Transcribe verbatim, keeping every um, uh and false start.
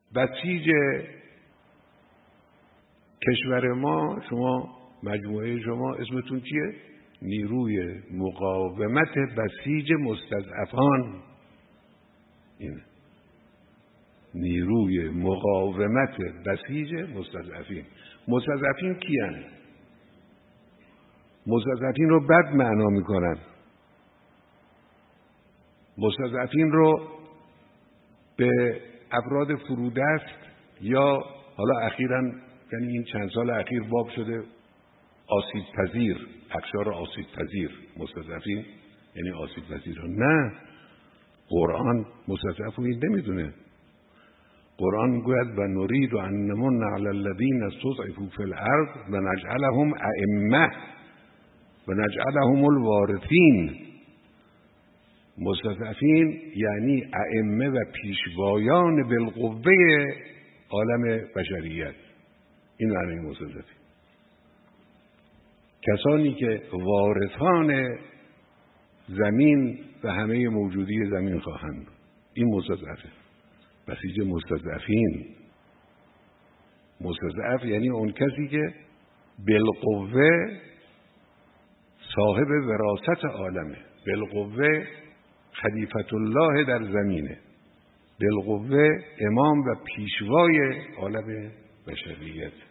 بسیج کشور ما، شما مجموعه شما اسمتون چیه؟ نیروی مقاومت بسیج مستضعفان. اینه نیروی مقاومت بسیج مستضعفین. مستضعفین کیان؟ مستضعفین رو بد معنا میکنن. مستضعفین رو به افراد فرودست یا حالا اخیراً، یعنی این چند سال اخیر باب شده آسیب پذیر، اقشار آسیب پذیر. مستضعفین یعنی آسیب پذیر. نه، قرآن مستضعف رو این نمیدونه. قرآن میگوید و نرید ان نمن علی الذین استضعفوا فی الارض و نجعلهم ائمه و نجعلهم الوارثین. مستضعفین یعنی ائمه و پیشوایان بالقوه عالم بشریت. این معنی مستضعفین. کسانی که وارثان زمین و همه موجودی زمین خواهند. این مستضعفه. بسیج مستضعفین. مستضعف یعنی اون کسی که بالقوه صاحب وراثت عالمه، بالقوه خلیفت الله در زمینه، بالقوه امام و پیشوای عالم بشریت.